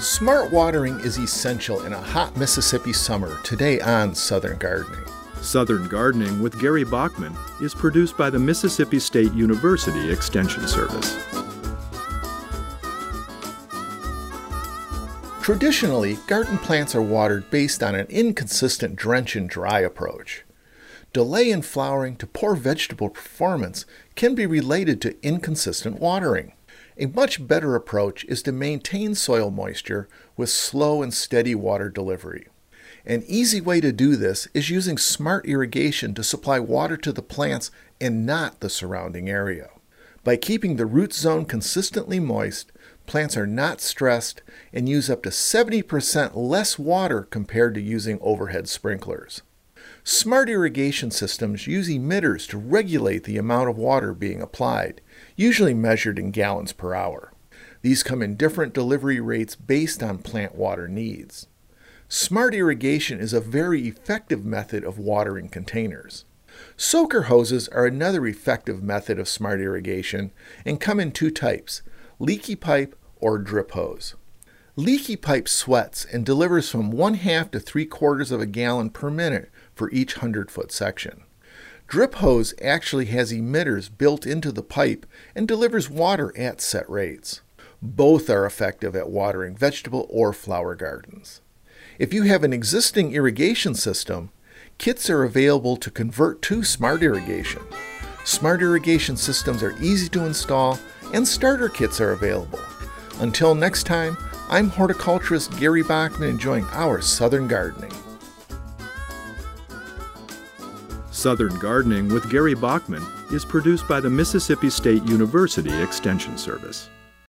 Smart watering is essential in a hot Mississippi summer today on Southern Gardening. Southern Gardening with Gary Bachman is produced by the Mississippi State University Extension Service. Traditionally, garden plants are watered based on an inconsistent drench and dry approach. Delay in flowering to poor vegetable performance can be related to inconsistent watering. A much better approach is to maintain soil moisture with slow and steady water delivery. An easy way to do this is using smart irrigation to supply water to the plants and not the surrounding area. By keeping the root zone consistently moist, plants are not stressed and use up to 70% less water compared to using overhead sprinklers. Smart irrigation systems use emitters to regulate the amount of water being applied, usually measured in gallons per hour. These come in different delivery rates based on plant water needs. Smart irrigation is a very effective method of watering containers. Soaker hoses are another effective method of smart irrigation and come in two types, leaky pipe or drip hose. Leaky pipe sweats and delivers from 1/2 to 3/4 of a gallon per minute for each 100-foot section. Drip hose actually has emitters built into the pipe and delivers water at set rates. Both are effective at watering vegetable or flower gardens. If you have an existing irrigation system, kits are available to convert to smart irrigation. Smart irrigation systems are easy to install and starter kits are available. Until next time, I'm horticulturist Gary Bachman enjoying our Southern Gardening. Southern Gardening with Gary Bachman is produced by the Mississippi State University Extension Service.